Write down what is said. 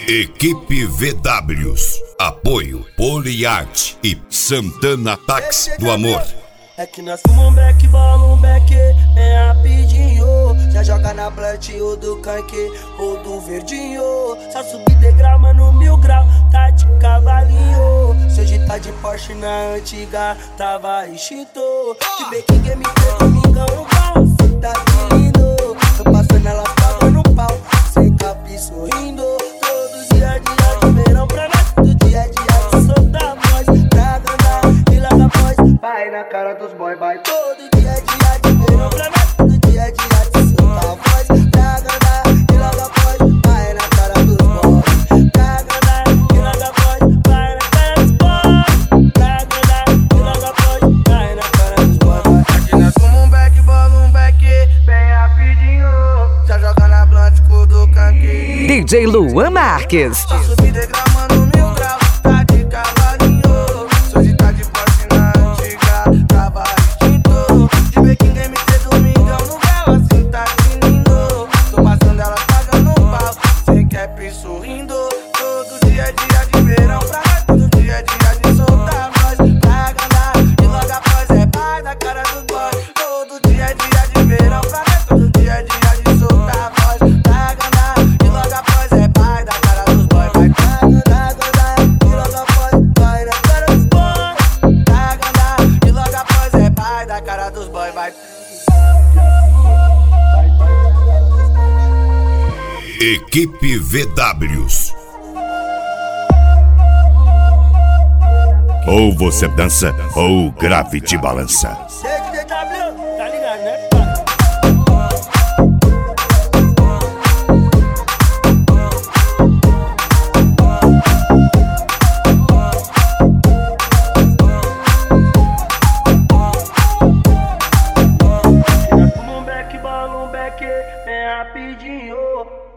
Equipe VWs, apoio Poliart e Santana Táxi do Amor. É que nós fumamos um beck, bola um beck, bem rapidinho. Já joga na plant ou do canque ou do verdinho. Só subir degrau, mano, 1000 grau, tá de cavalinho. Se hoje tá de Porsche na antiga, tava extinto. De Baking Game, domingão no pau, cê tá lindo. Tô passando ela pagando pau, sem capi sorrindo. Todo dia de verão pra nós, todo dia de soltar a voz. Pra agradar e larga a voz, vai na cara dos boy, vai. Todo dia de verão pra nós, todo dia de soltar a voz. Pra agradar e larga a voz, vai na cara dos boy. Pra agradar e larga a voz, vai na cara dos boy. Pra agradar e larga a voz, vai na cara dos boy. Aqui nós fumamos um beck, bola um beck, bem rapidinho. Já joga na blunt com do canque. DJ Luan Marques. Só subir degrau, mano, 1000 grau, tá de cavalinho. Se hoje tá de Porsche na antiga, tava extinto. De Baking Game, domingão no grau, assim tá que lindo. Tô passando ela pagando pau, sem cap sorrindo. Todo dia de verão pra nós, todo dia de soltar a voz. Pra agradar e logo após é pai da cara do boy. Todo dia de verão pra nós, todo dia de soltar a voz. Pra agradar e logo após é pai da cara dos boy. Vai pra agradar e logo após vai na cara dos boy. Pra agradar e logo após é pai da cara dos boy. Vai. Equipe VWs. Ou você dança ou o grave te balança. DW, tá ligado, né? Nós fumamos um beck, bola um beck, bem rapidinho.